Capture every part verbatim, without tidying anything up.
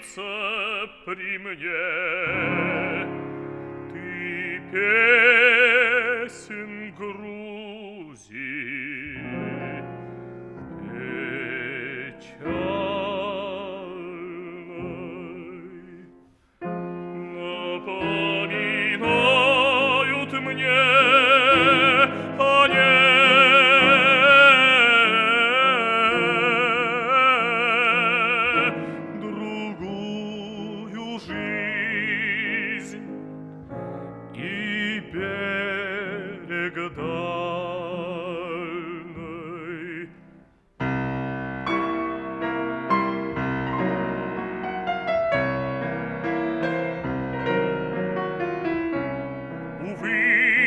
красавица при мне, ты песен Грузии печальной напоминают мне о ней другую жизнь и берег дальний. Увы,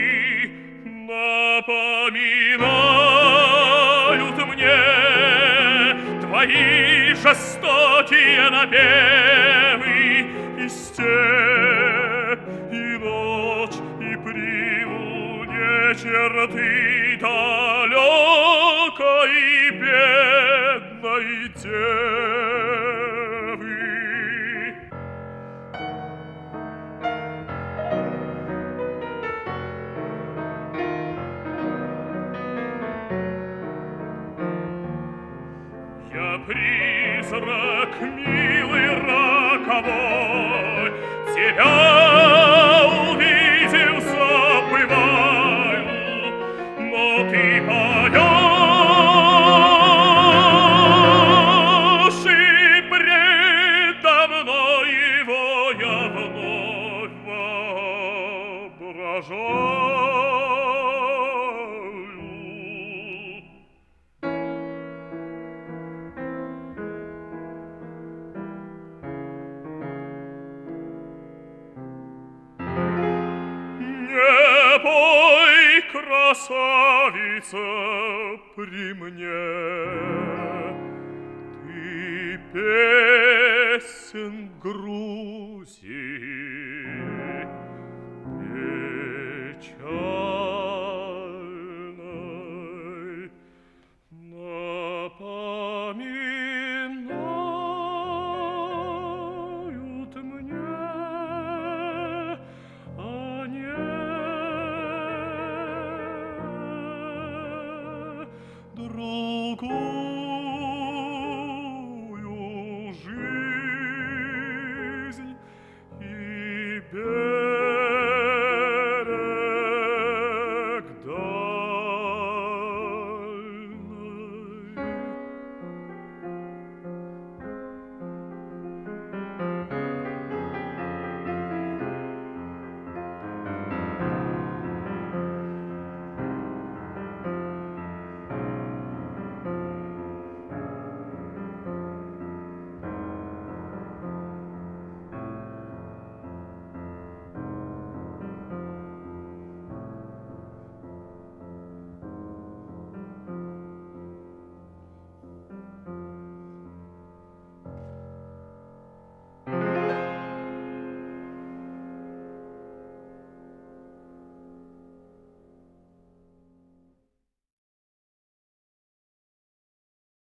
напоминают мне твои жестокие напевы и степь, и ночь, и при луне черты далекой бедной девы. Я призрак милый роковой, тебя увидел, забываю, но ты поешь, и предо мной его я вновь воображаю. Не пой, красавица, при мне, ты песен Грузии